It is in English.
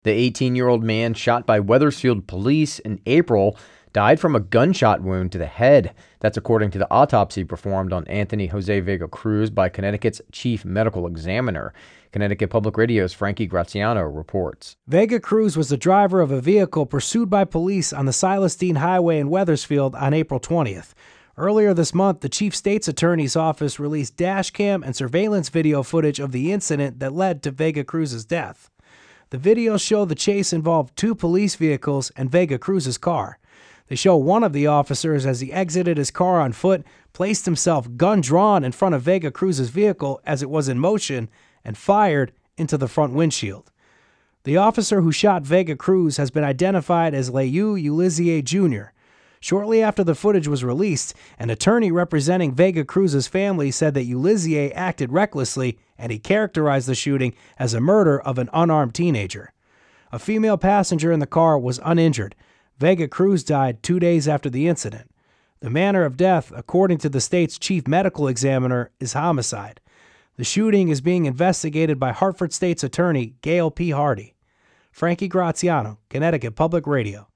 The 18-year-old man shot by Wethersfield police in April died from a gunshot wound to the head. That's according to the autopsy performed on Anthony Jose Vega Cruz by Connecticut's chief medical examiner. Connecticut Public Radio's Frankie Graziano reports. Vega Cruz was the driver of a vehicle pursued by police on the Silas Deane Highway in Wethersfield on April 20th. Earlier this month, the chief state's attorney's office released dash cam and surveillance video footage of the incident that led to Vega Cruz's death. The videos show the chase involved two police vehicles and Vega Cruz's car. They show one of the officers as he exited his car on foot, placed himself gun drawn in front of Vega Cruz's vehicle as it was in motion, and fired into the front windshield. The officer who shot Vega Cruz has been identified as Leyu Ulizier Jr. Shortly after the footage was released, an attorney representing Vega Cruz's family said that Ulizier acted recklessly and he characterized the shooting as a murder of an unarmed teenager. A female passenger in the car was uninjured. Vega Cruz died 2 days after the incident. The manner of death, according to the state's chief medical examiner, is homicide. The shooting is being investigated by Hartford State's attorney Gail P. Hardy. Frankie Graziano, Connecticut Public Radio.